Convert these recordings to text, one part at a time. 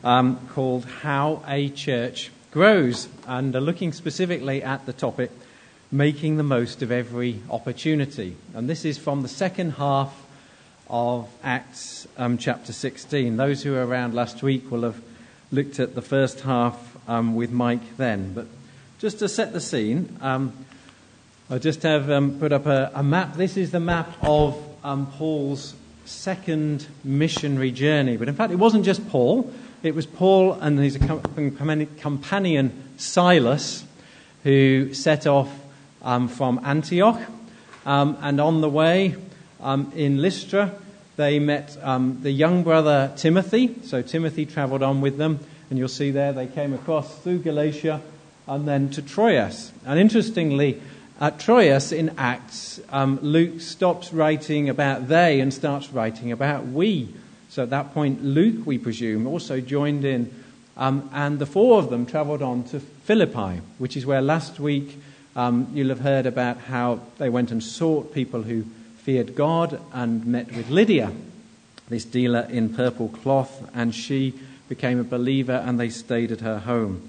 called How a Church Grows, and looking specifically at the topic, making the most of every opportunity. And this is from the second half of Acts chapter 16. Those who were around last week will have looked at the first half with Mike then. But just to set the scene, I just have put up a map. This is the map of Paul's second missionary journey. But in fact, it wasn't just Paul. It was Paul and his companion Silas who set off from Antioch. And on the way in Lystra, they met the young brother Timothy. So Timothy travelled on with them. And you'll see there they came across through Galatia and then to Troas. And interestingly, at Troas in Acts, Luke stops writing about they and starts writing about we. So at that point, Luke, we presume, also joined in. And the four of them travelled on to Philippi, which is where last week you'll have heard about how they went and sought people who feared God and met with Lydia, this dealer in purple cloth, and she became a believer and they stayed at her home.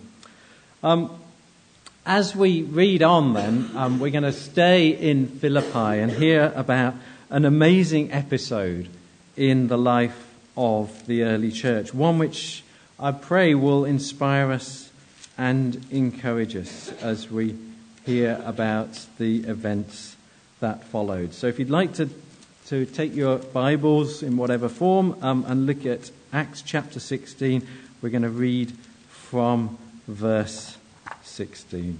As we read on then, we're going to stay in Philippi and hear about an amazing episode in the life of the early church, one which I pray will inspire us and encourage us as we hear about the events that followed. So if you'd like to take your Bibles in whatever form and look at Acts chapter 16, we're going to read from verse 16.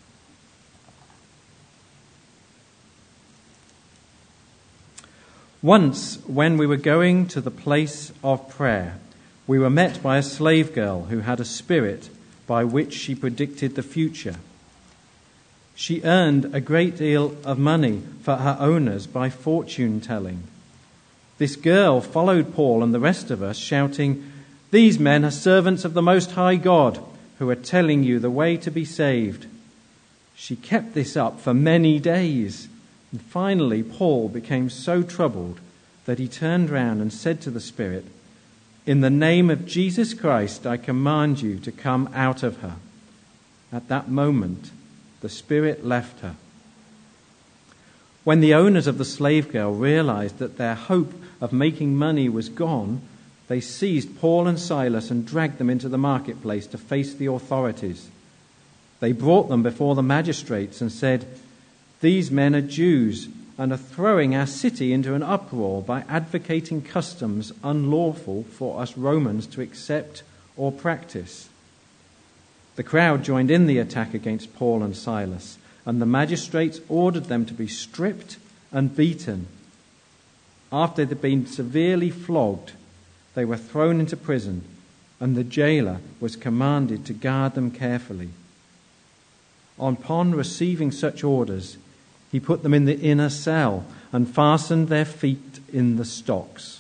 Once, when we were going to the place of prayer, we were met by a slave girl who had a spirit by which she predicted the future. She earned a great deal of money for her owners by fortune telling. This girl followed Paul and the rest of us, shouting, "These men are servants of the Most High God, who are telling you the way to be saved." She kept this up for many days. And finally, Paul became so troubled that he turned round and said to the Spirit, "In the name of Jesus Christ, I command you to come out of her." At that moment, the Spirit left her. When the owners of the slave girl realized that their hope of making money was gone, they seized Paul and Silas and dragged them into the marketplace to face the authorities. They brought them before the magistrates and said, "These men are Jews and are throwing our city into an uproar by advocating customs unlawful for us Romans to accept or practice." The crowd joined in the attack against Paul and Silas, and the magistrates ordered them to be stripped and beaten. After they'd been severely flogged, they were thrown into prison, and the jailer was commanded to guard them carefully. Upon receiving such orders, he put them in the inner cell and fastened their feet in the stocks.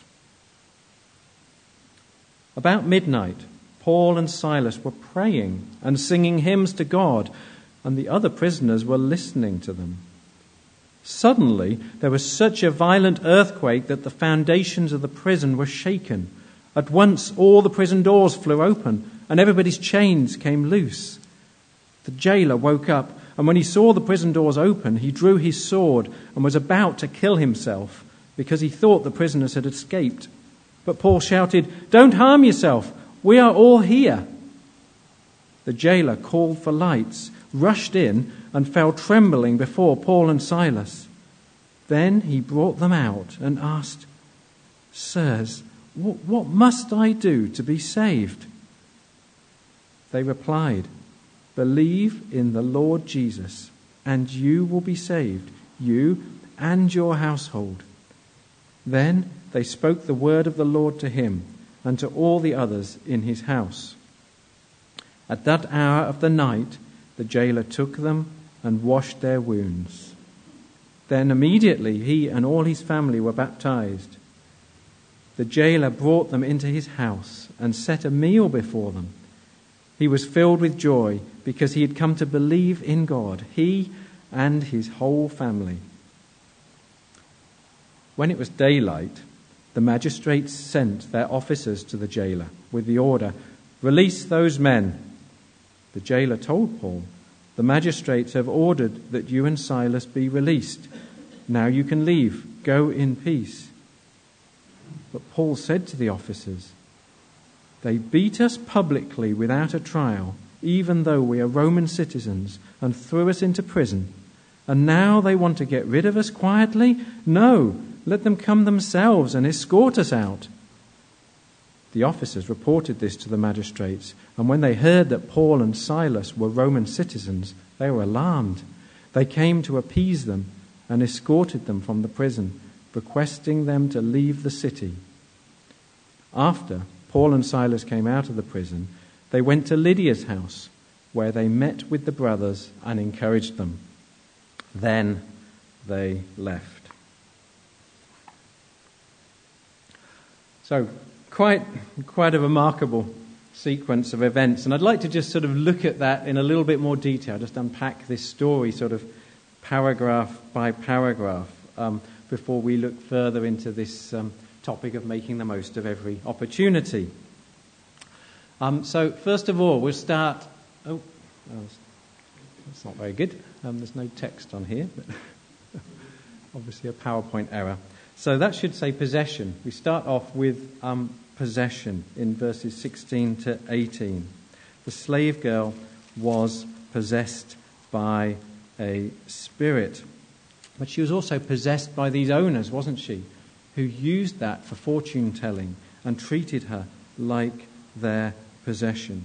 About midnight, Paul and Silas were praying and singing hymns to God, and the other prisoners were listening to them. Suddenly, there was such a violent earthquake that the foundations of the prison were shaken. At once, all the prison doors flew open, and everybody's chains came loose. The jailer woke up, and when he saw the prison doors open, he drew his sword and was about to kill himself because he thought the prisoners had escaped. But Paul shouted, "Don't harm yourself. We are all here." The jailer called for lights, rushed in, and fell trembling before Paul and Silas. Then he brought them out and asked, "Sirs, what must I do to be saved?" They replied, "Believe in the Lord Jesus, and you will be saved, you and your household." Then they spoke the word of the Lord to him and to all the others in his house. At that hour of the night, the jailer took them and washed their wounds. Then immediately he and all his family were baptized. The jailer brought them into his house and set a meal before them. He was filled with joy because he had come to believe in God, he and his whole family. When it was daylight, the magistrates sent their officers to the jailer with the order, "Release those men." The jailer told Paul, "The magistrates have ordered that you and Silas be released. Now you can leave. Go in peace." But Paul said to the officers, "They beat us publicly without a trial, even though we are Roman citizens, and threw us into prison. And now they want to get rid of us quietly? No, let them come themselves and escort us out." The officers reported this to the magistrates, and when they heard that Paul and Silas were Roman citizens, they were alarmed. They came to appease them and escorted them from the prison, requesting them to leave the city. After Paul and Silas came out of the prison, they went to Lydia's house, where they met with the brothers and encouraged them. Then they left. So, quite a remarkable sequence of events. And I'd like to just sort of look at that in a little bit more detail, just unpack this story sort of paragraph by paragraph before we look further into this topic of making the most of every opportunity. So first of all, we'll start... Oh, that's not very good. There's no text on here, but obviously a PowerPoint error. So that should say possession. We start off with possession in verses 16 to 18. The slave girl was possessed by a spirit. But she was also possessed by these owners, wasn't she? Who used that for fortune telling and treated her like their possession.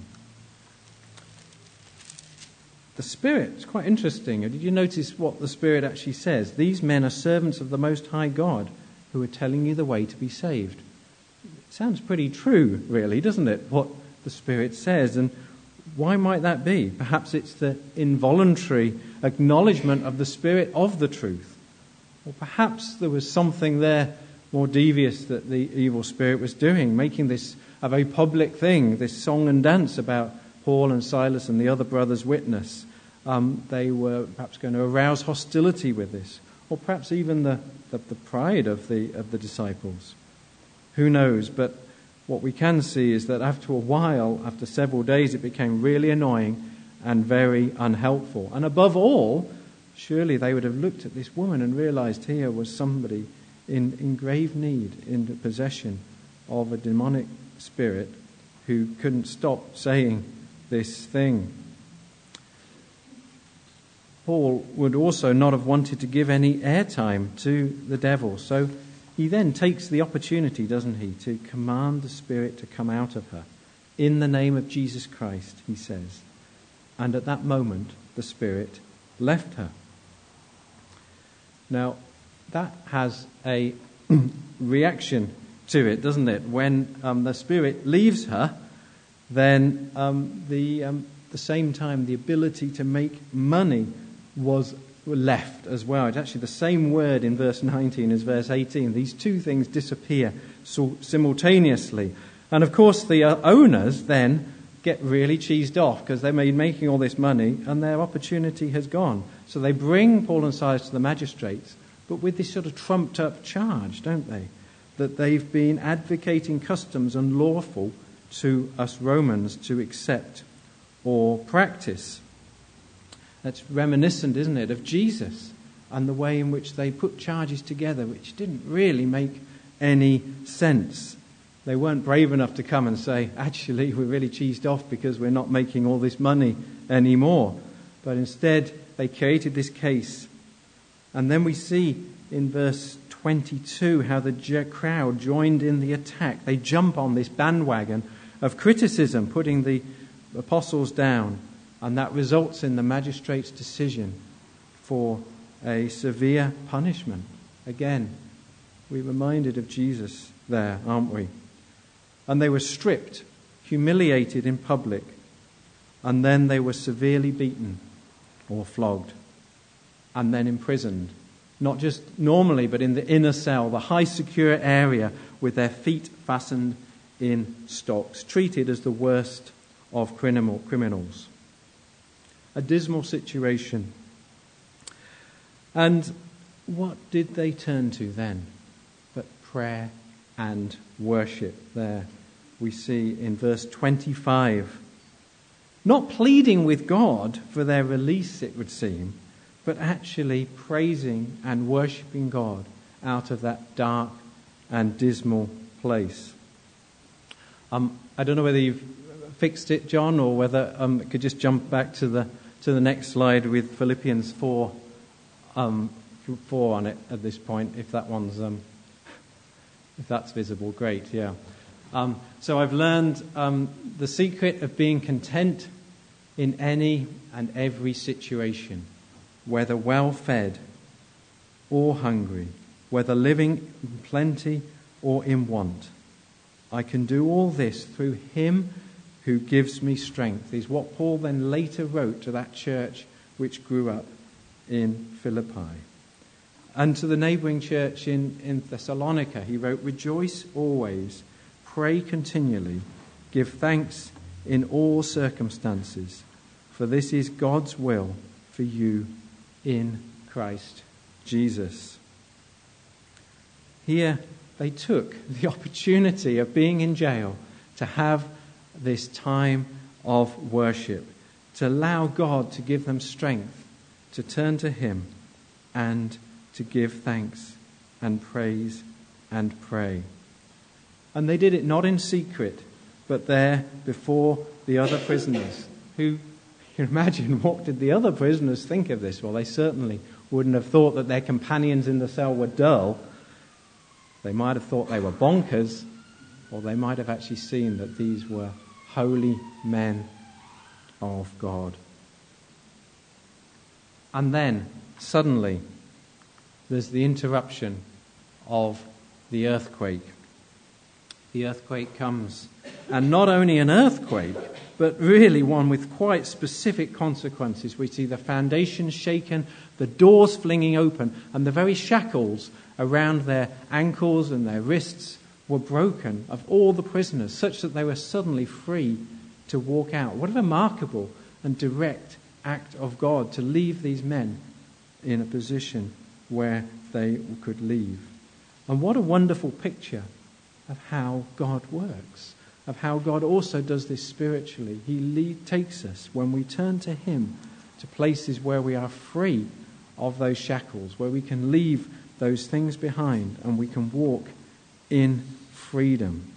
The spirit, it's quite interesting. Did you notice what the spirit actually says? These men are servants of the Most High God who are telling you the way to be saved. It sounds pretty true, really, doesn't it, what the spirit says? And why might that be? Perhaps it's the involuntary acknowledgement of the spirit of the truth. Or perhaps there was something there more devious that the evil spirit was doing, making this a very public thing, this song and dance about Paul and Silas and the other brothers' witness. They were perhaps going to arouse hostility with this, or perhaps even the pride of the disciples. Who knows? But what we can see is that after a while, after several days, it became really annoying and very unhelpful. And above all, surely they would have looked at this woman and realized here was somebody in grave need, in the possession of a demonic spirit who couldn't stop saying this thing. Paul would also not have wanted to give any airtime to the devil, so he then takes the opportunity, doesn't he, to command the spirit to come out of her. In the name of Jesus Christ, he says. And at that moment, the spirit left her. Now, that has a reaction to it, doesn't it? When the spirit leaves her, then the same time the ability to make money was left as well. It's actually the same word in verse 19 as verse 18. These two things disappear simultaneously. And of course the owners then get really cheesed off because they're making all this money and their opportunity has gone. So they bring Paul and Silas to the magistrates, but with this sort of trumped up charge, don't they? That they've been advocating customs unlawful to us Romans to accept or practice. That's reminiscent, isn't it, of Jesus and the way in which they put charges together, which didn't really make any sense. They weren't brave enough to come and say, actually, we're really cheesed off because we're not making all this money anymore. But instead, they created this case. And then we see in verse 22 how the crowd joined in the attack. They jump on this bandwagon of criticism, putting the apostles down. And that results in the magistrate's decision for a severe punishment. Again, we're reminded of Jesus there, aren't we? And they were stripped, humiliated in public, and then they were severely beaten or flogged, and then imprisoned. Not just normally, but in the inner cell, the high secure area, with their feet fastened in stocks, treated as the worst of criminals. A dismal situation. And what did they turn to then but prayer and worship there we see in verse 25. Not pleading with God for their release, it would seem, but actually praising and worshipping God out of that dark and dismal place. I don't know whether you've fixed it, John, or whether you could just jump back to the next slide with Philippians 4 on it at this point, if that one's if that's visible. Great, yeah. So I've learned the secret of being content in any and every situation, whether well-fed or hungry, whether living in plenty or in want. I can do all this through him who gives me strength, is what Paul then later wrote to that church which grew up in Philippi. And to the neighbouring church in Thessalonica, he wrote, rejoice always, pray continually, give thanks in all circumstances, for this is God's will for you in Christ Jesus. Here they took the opportunity of being in jail to have this time of worship, to allow God to give them strength to turn to him and to give thanks and praise and pray. And they did it not in secret, but there before the other prisoners, who, you can imagine, what did the other prisoners think of this? Well, they certainly wouldn't have thought that their companions in the cell were dull. They might have thought they were bonkers, or they might have actually seen that these were holy men of God. And then, suddenly, there's the interruption of the earthquake. The earthquake comes, and not only an earthquake, but really one with quite specific consequences. We see the foundations shaken, the doors flinging open, and the very shackles around their ankles and their wrists were broken of all the prisoners, such that they were suddenly free to walk out. What a remarkable and direct act of God to leave these men in a position where they could leave. And what a wonderful picture of how God works, of how God also does this spiritually. He takes us, when we turn to him, to places where we are free of those shackles, where we can leave those things behind and we can walk in freedom.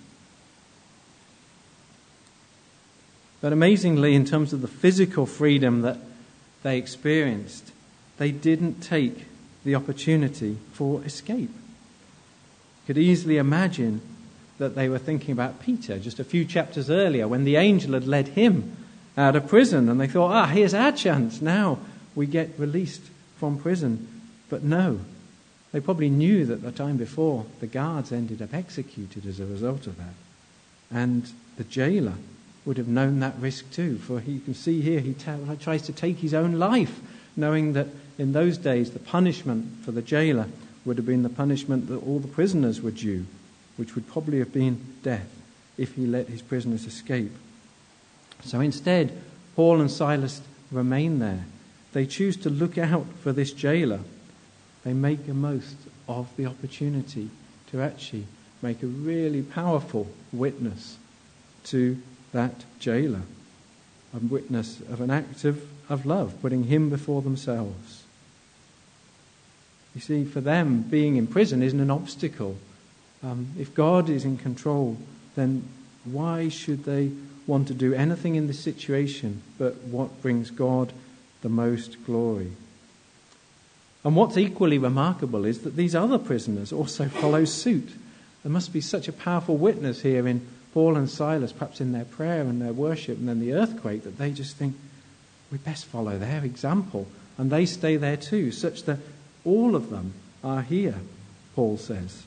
But amazingly, in terms of the physical freedom that they experienced, they didn't take the opportunity for escape. You could easily imagine that they were thinking about Peter just a few chapters earlier, when the angel had led him out of prison, and they thought, here's our chance, now we get released from prison. But no, they probably knew that the time before the guards ended up executed as a result of that. And the jailer would have known that risk too, for you can see here he tries to take his own life, knowing that in those days the punishment for the jailer would have been the punishment that all the prisoners were due, which would probably have been death if he let his prisoners escape. So instead, Paul and Silas remain there. They choose to look out for this jailer. They make the most of the opportunity to actually make a really powerful witness to that jailer, a witness of an act of love, putting him before themselves. You see, for them, being in prison isn't an obstacle. If God is in control, then why should they want to do anything in this situation but what brings God the most glory? And what's equally remarkable is that these other prisoners also follow suit. There must be such a powerful witness here in Paul and Silas, perhaps in their prayer and their worship, and then the earthquake, that they just think, we best follow their example. And they stay there too, such that all of them are here, Paul says.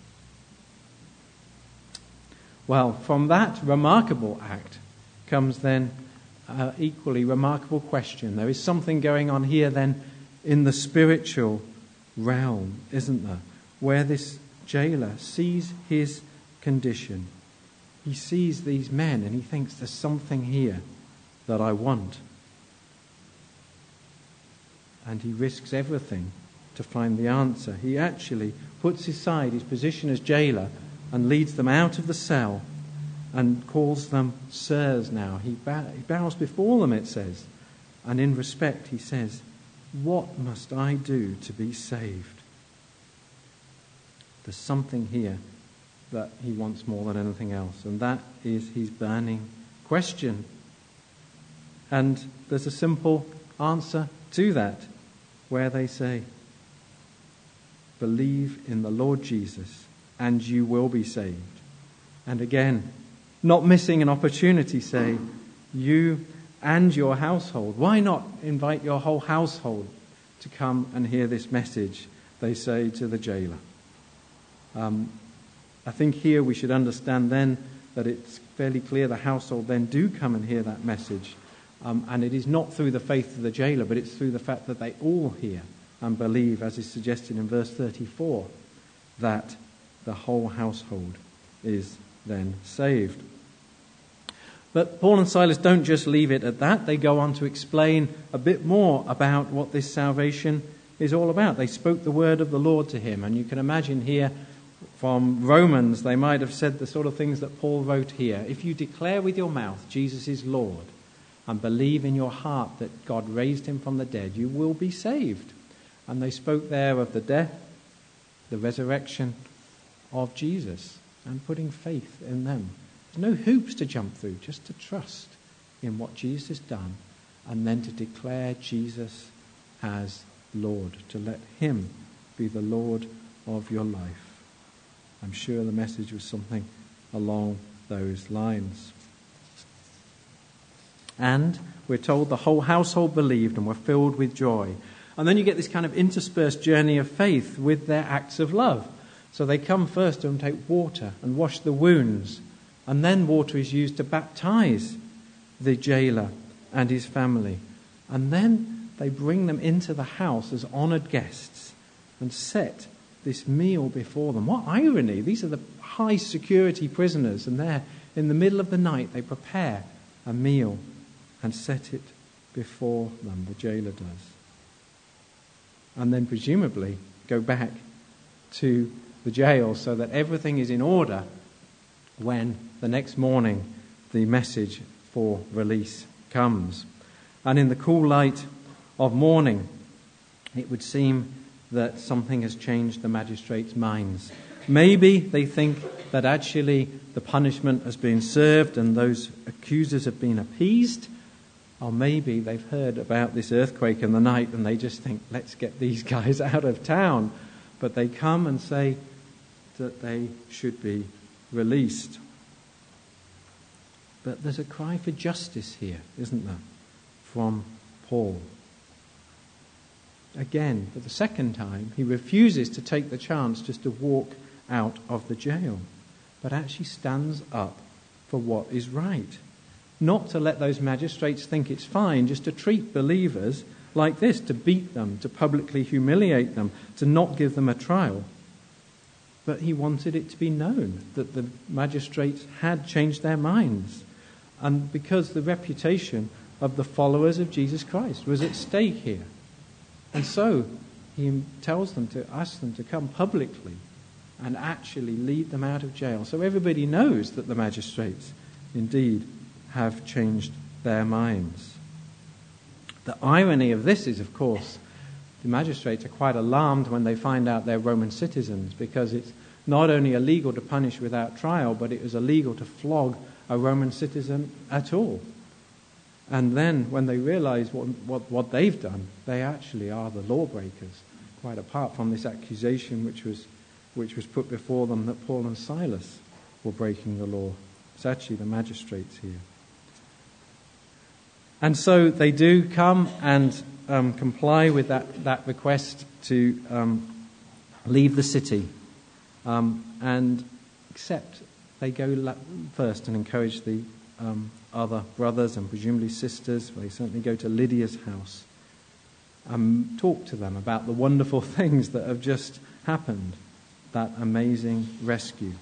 Well, from that remarkable act comes then an equally remarkable question. There is something going on here then in the spiritual realm, isn't there? Where this jailer sees his condition. He sees these men and he thinks, there's something here that I want. And he risks everything to find the answer. He actually puts aside his position as jailer and leads them out of the cell and calls them sirs now. He bows before them, it says. And in respect, he says, "What must I do to be saved?" There's something here that he wants more than anything else, and that is his burning question. And there's a simple answer to that, where they say, "Believe in the Lord Jesus, and you will be saved." And again, not missing an opportunity, say, "You and your household." Why not invite your whole household to come and hear this message, they say to the jailer. I think here we should understand then that it's fairly clear the household then do come and hear that message. And it is not through the faith of the jailer, but it's through the fact that they all hear and believe, as is suggested in verse 34, that the whole household is then saved. But Paul and Silas don't just leave it at that. They go on to explain a bit more about what this salvation is all about. They spoke the word of the Lord to him. And you can imagine here from Romans, they might have said the sort of things that Paul wrote here. If you declare with your mouth Jesus is Lord and believe in your heart that God raised him from the dead, you will be saved. And they spoke there of the death, the resurrection of Jesus, and putting faith in them. There's no hoops to jump through, just to trust in what Jesus has done and then to declare Jesus as Lord, to let him be the Lord of your life. I'm sure the message was something along those lines. And we're told the whole household believed and were filled with joy. And then you get this kind of interspersed journey of faith with their acts of love. So they come first and take water and wash the wounds. And then water is used to baptize the jailer and his family. And then they bring them into the house as honoured guests and set this meal before them. What irony! These are the high security prisoners, and there in the middle of the night they prepare a meal and set it before them, the jailer does. And then presumably go back to the jail so that everything is in order when the next morning the message for release comes. And in the cool light of morning, it would seem that something has changed the magistrates' minds. Maybe they think that actually the punishment has been served and those accusers have been appeased. Or maybe they've heard about this earthquake in the night and they just think, let's get these guys out of town. But they come and say that they should be released. But there's a cry for justice here, isn't there, from Paul. Again, for the second time, he refuses to take the chance just to walk out of the jail, but actually stands up for what is right. Not to let those magistrates think it's fine just to treat believers like this, to beat them, to publicly humiliate them, to not give them a trial. But he wanted it to be known that the magistrates had changed their minds. And because the reputation of the followers of Jesus Christ was at stake here. And so he tells them to ask them to come publicly and actually lead them out of jail. So everybody knows that the magistrates indeed have changed their minds. The irony of this is, of course, the magistrates are quite alarmed when they find out they're Roman citizens, because it's not only illegal to punish without trial, but it is illegal to flog a Roman citizen at all. And then when they realize what they've done, they actually are the lawbreakers, quite apart from this accusation which was put before them that Paul and Silas were breaking the law. It's actually the magistrates here. And so they do come and comply with that request to leave the city and accept. They go first and encourage the other brothers and presumably sisters. They certainly go to Lydia's house and talk to them about the wonderful things that have just happened, that amazing rescue.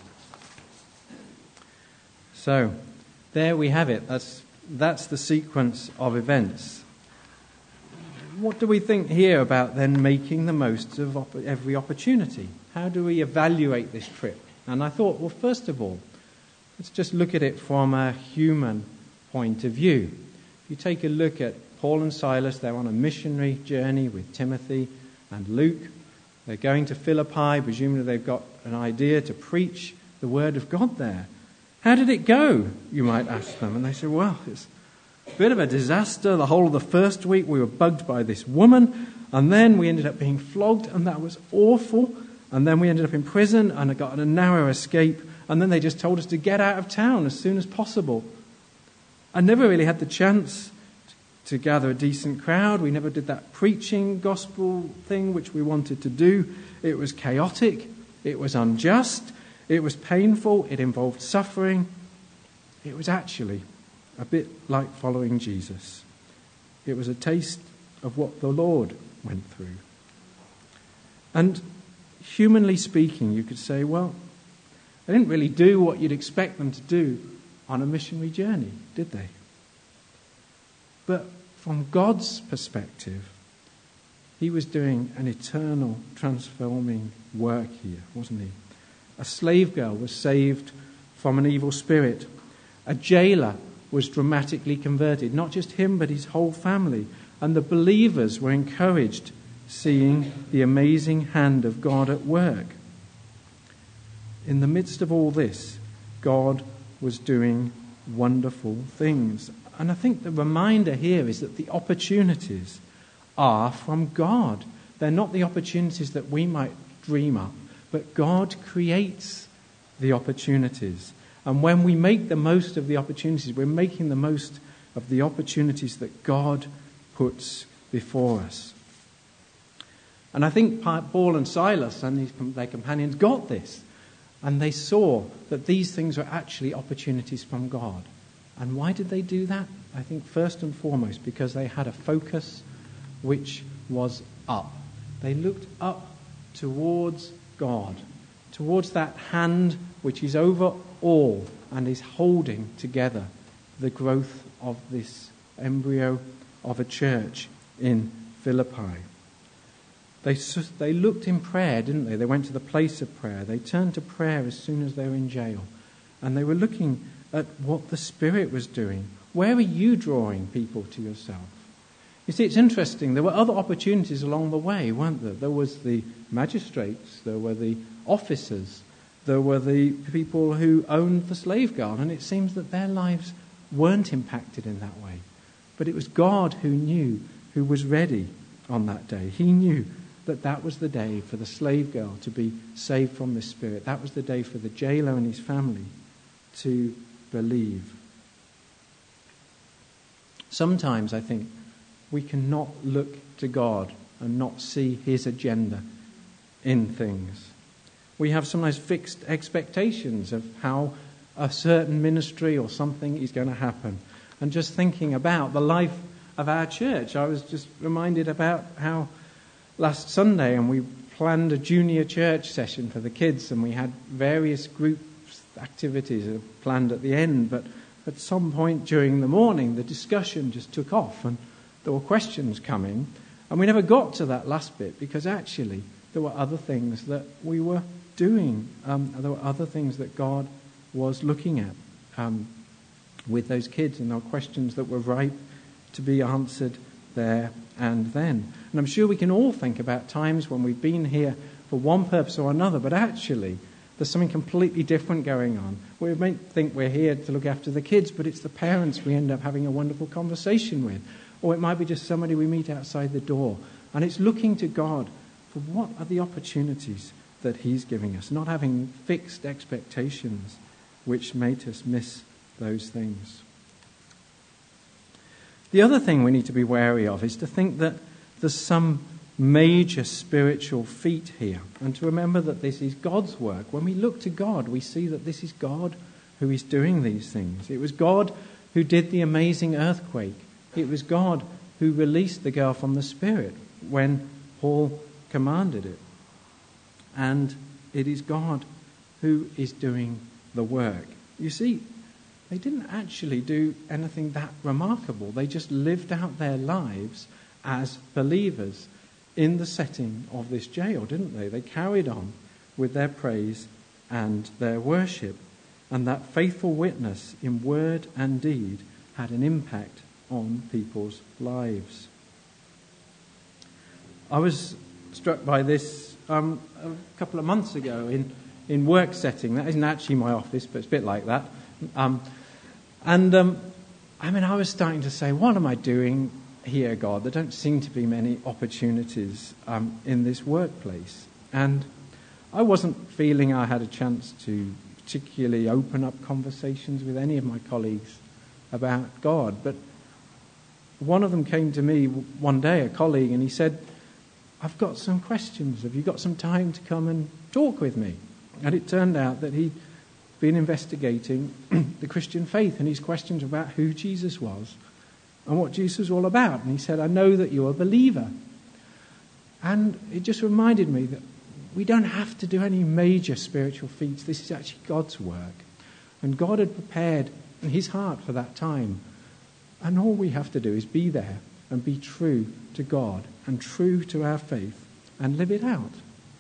So there we have it. That's the sequence of events. What do we think here about then making the most of every opportunity? How do we evaluate this trip? And I thought, well, first of all, Let's just look at it from a human point of view. If you take a look at Paul and Silas, they're on a missionary journey with Timothy and Luke. They're going to Philippi. Presumably they've got an idea to preach the word of God there. How did it go, you might ask them? And they say, well, it's a bit of a disaster. The whole of the first week we were bugged by this woman, and then we ended up being flogged, and that was awful. And then we ended up in prison, and I got a narrow escape, and then they just told us to get out of town as soon as possible. I never really had the chance to gather a decent crowd. We never did that preaching gospel thing which we wanted to do. It was chaotic. It was unjust. It was painful. It involved suffering. It was actually a bit like following Jesus. It was a taste of what the Lord went through. And humanly speaking, you could say, well, they didn't really do what you'd expect them to do on a missionary journey, did they? But from God's perspective, he was doing an eternal, transforming work here, wasn't he? A slave girl was saved from an evil spirit. A jailer was dramatically converted, not just him, but his whole family. And the believers were encouraged, seeing the amazing hand of God at work. In the midst of all this, God was doing wonderful things. And I think the reminder here is that the opportunities are from God. They're not the opportunities that we might dream up, but God creates the opportunities. And when we make the most of the opportunities, we're making the most of the opportunities that God puts before us. And I think Paul and Silas and their companions got this. And they saw that these things were actually opportunities from God. And why did they do that? I think first and foremost because they had a focus which was up. They looked up towards God, towards that hand which is over all and is holding together the growth of this embryo of a church in Philippi. They looked in prayer, didn't they? They went to the place of prayer. They turned to prayer as soon as they were in jail. And they were looking at what the Spirit was doing. Where are you drawing people to yourself? You see, it's interesting. There were other opportunities along the way, weren't there? There was the magistrates. There were the officers. There were the people who owned the slave girl. And it seems that their lives weren't impacted in that way. But it was God who knew, who was ready on that day. He knew that that was the day for the slave girl to be saved from the spirit. That was the day for the jailer and his family to believe. Sometimes I think we cannot look to God and not see his agenda in things. We have sometimes fixed expectations of how a certain ministry or something is going to happen. And just thinking about the life of our church, I was just reminded about how last Sunday and we planned a junior church session for the kids, and we had various group activities planned at the end, but at some point during the morning the discussion just took off and there were questions coming, and we never got to that last bit because actually there were other things that we were doing. There were other things that God was looking at with those kids, and there were questions that were ripe to be answered there and then. And I'm sure we can all think about times when we've been here for one purpose or another, but actually there's something completely different going on. We may think we're here to look after the kids, but it's the parents we end up having a wonderful conversation with. Or it might be just somebody we meet outside the door. And it's looking to God for what are the opportunities that he's giving us, not having fixed expectations which made us miss those things. The other thing we need to be wary of is to think that there's some major spiritual feat here, and to remember that this is God's work. When we look to God, we see that this is God who is doing these things. It was God who did the amazing earthquake. It was God who released the girl from the spirit when Paul commanded it. And it is God who is doing the work. You see, they didn't actually do anything that remarkable. They just lived out their lives as believers in the setting of this jail, didn't they? They carried on with their praise and their worship. and that faithful witness in word and deed had an impact on people's lives. I was struck by this a couple of months ago in work setting. That isn't actually my office, but it's a bit like that. I was starting to say, what am I doing here, God? There don't seem to be many opportunities in this workplace. And I wasn't feeling I had a chance to particularly open up conversations with any of my colleagues about God. But one of them came to me one day, a colleague, and he said, I've got some questions. Have you got some time to come and talk with me? And it turned out that he'd been investigating the Christian faith and his questions about who Jesus was and what Jesus was all about. And he said, I know that you're a believer. And it just reminded me that we don't have to do any major spiritual feats. This is actually God's work. And God had prepared his heart for that time. And all we have to do is be there and be true to God and true to our faith and live it out.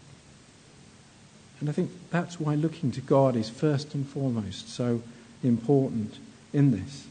And I think that's why looking to God is first and foremost so important in this.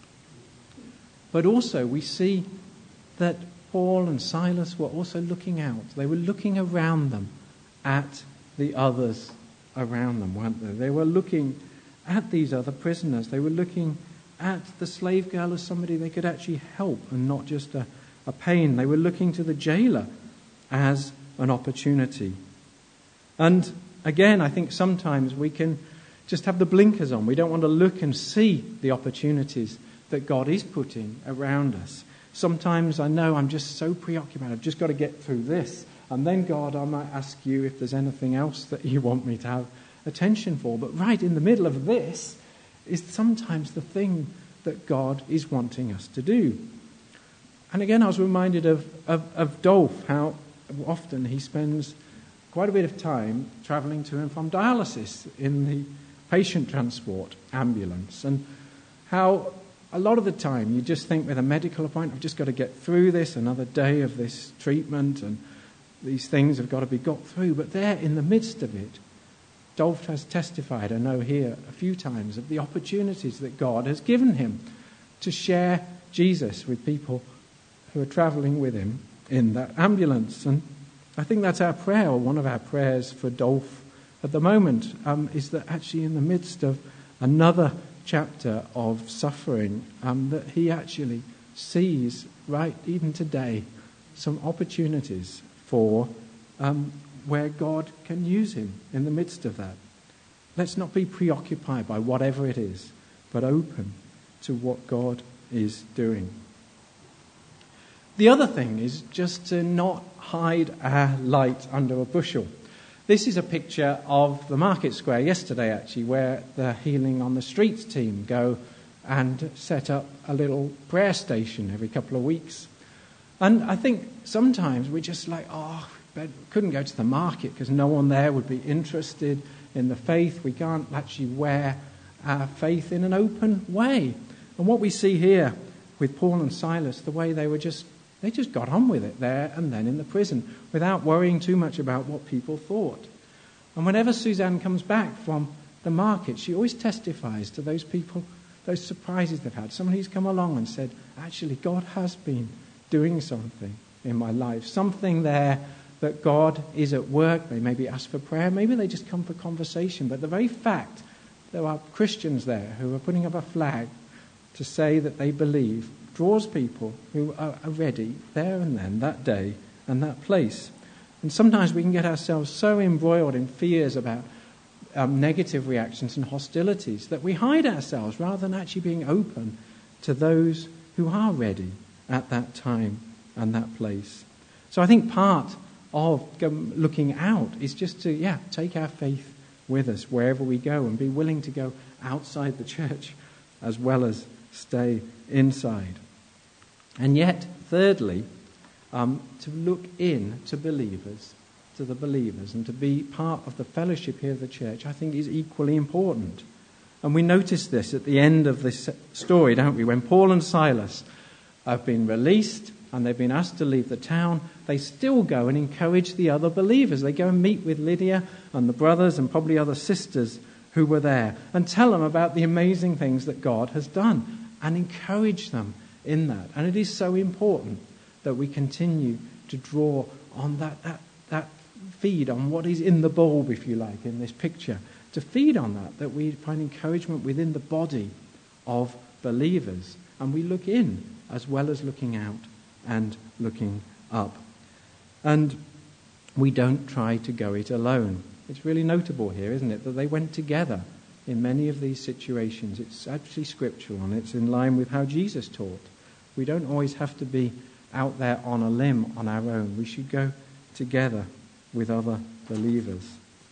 But also we see that Paul and Silas were also looking out. They were looking around them at the others around them, weren't they? They were looking at these other prisoners. They were looking at the slave girl as somebody they could actually help and not just a pain. They were looking to the jailer as an opportunity. And again, I think sometimes we can just have the blinkers on. We don't want to look and see the opportunities that God is putting around us. Sometimes I know I'm just so preoccupied. I've just got to get through this. And then, God, I might ask you if there's anything else that you want me to have attention for. But right in the middle of this is sometimes the thing that God is wanting us to do. And again, I was reminded of Dolph, how often he spends quite a bit of time travelling to and from dialysis in the patient transport ambulance. And how a lot of the time you just think with a medical appointment, I've just got to get through this, another day of this treatment, and these things have got to be got through. But there in the midst of it, Dolph has testified, I know here, a few times of the opportunities that God has given him to share Jesus with people who are travelling with him in that ambulance. And I think that's our prayer, or one of our prayers for Dolph at the moment, is that actually in the midst of another chapter of suffering, that he actually sees, right, even today, some opportunities for where God can use him in the midst of that. Let's not be preoccupied by whatever it is, but open to what God is doing. The other thing is just to not hide our light under a bushel. This is a picture of the market square yesterday, actually, where the Healing on the Streets team go and set up a little prayer station every couple of weeks. And I think sometimes we're just like, but couldn't go to the market because no one there would be interested in the faith. We can't actually wear our faith in an open way. And what we see here with Paul and Silas, the way they just got on with it there and then in the prison without worrying too much about what people thought. And whenever Suzanne comes back from the market, she always testifies to those people, those surprises they've had. Somebody who's come along and said, actually, God has been doing something in my life. Something there that God is at work. They maybe ask for prayer. Maybe they just come for conversation. But the very fact there are Christians there who are putting up a flag to say that they believe draws people who are ready there and then, that day and that place. And sometimes we can get ourselves so embroiled in fears about negative reactions and hostilities that we hide ourselves rather than actually being open to those who are ready at that time and that place. So I think part of looking out is just to, take our faith with us wherever we go and be willing to go outside the church as well as stay inside. And yet, thirdly, to look in to believers, to the believers, and to be part of the fellowship here of the church, I think is equally important. And we notice this at the end of this story, don't we? When Paul and Silas have been released and they've been asked to leave the town, they still go and encourage the other believers. They go and meet with Lydia and the brothers and probably other sisters who were there and tell them about the amazing things that God has done and encourage them in that. And it is so important that we continue to draw on that feed on what is in the bulb, if you like, in this picture, to feed on that we find encouragement within the body of believers. And we look in as well as looking out and looking up. And we don't try to go it alone. It's really notable here, isn't it, that they went together in many of these situations. It's actually scriptural and it's in line with how Jesus taught. We don't always have to be out there on a limb on our own. We should go together with other believers.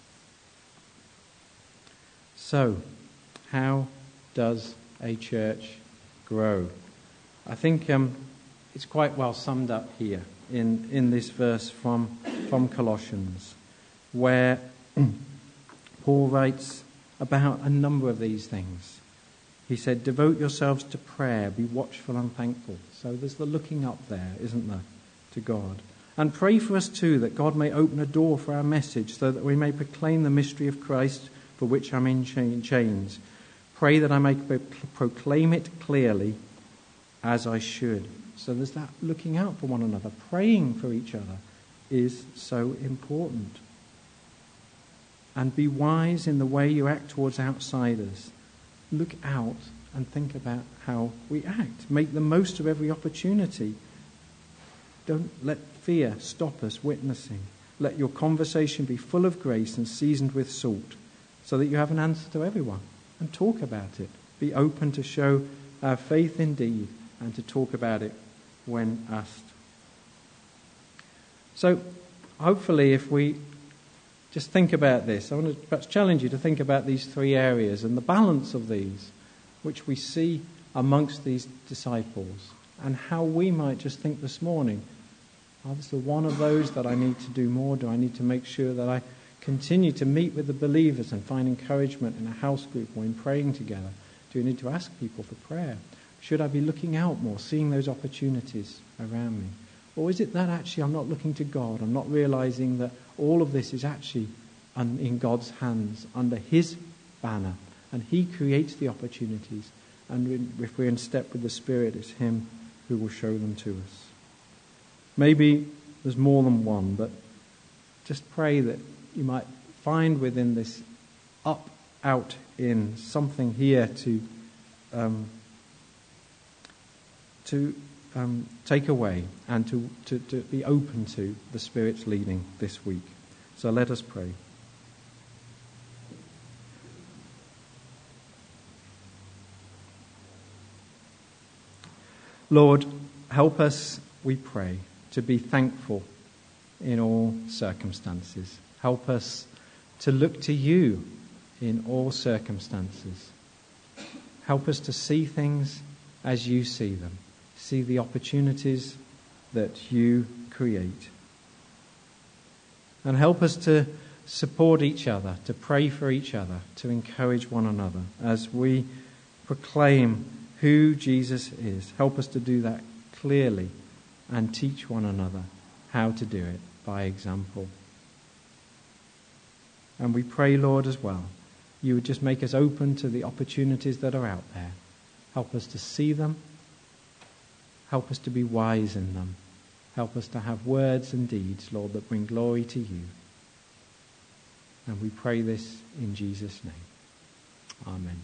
So, how does a church grow? I think it's quite well summed up here in this verse from Colossians, where Paul writes about a number of these things. He said, devote yourselves to prayer, be watchful and thankful. So there's the looking up there, isn't there, to God. And pray for us too, that God may open a door for our message, so that we may proclaim the mystery of Christ, for which I'm in chains. Pray that I may proclaim it clearly as I should. So there's that looking out for one another. Praying for each other is so important. And be wise in the way you act towards outsiders. Look out and think about how we act. Make the most of every opportunity. Don't let fear stop us witnessing. Let your conversation be full of grace and seasoned with salt, so that you have an answer to everyone. And talk about it. Be open to show our faith indeed, and to talk about it when asked. So, hopefully, if we just think about this, I want to perhaps challenge you to think about these three areas and the balance of these, which we see amongst these disciples, and how we might just think this morning, oh, this is one of those that I need to do more. Do I need to make sure that I continue to meet with the believers and find encouragement in a house group or in praying together? Do I need to ask people for prayer? Should I be looking out more, seeing those opportunities around me? Or is it that actually I'm not looking to God? I'm not realizing that all of this is actually in God's hands, under His banner, and He creates the opportunities. And if we're in step with the Spirit, it's Him who will show them to us. Maybe there's more than one, but just pray that you might find within this up, out, in something here to take away and to be open to the Spirit's leading this week. So let us pray. Lord, help us, we pray, to be thankful in all circumstances. Help us to look to you in all circumstances. Help us to see things as you see them. See the opportunities that you create. And help us to support each other, to pray for each other, to encourage one another as we proclaim who Jesus is. Help us to do that clearly and teach one another how to do it by example. And we pray, Lord, as well, you would just make us open to the opportunities that are out there. Help us to see them. Help us to be wise in them. Help us to have words and deeds, Lord, that bring glory to you. And we pray this in Jesus' name. Amen.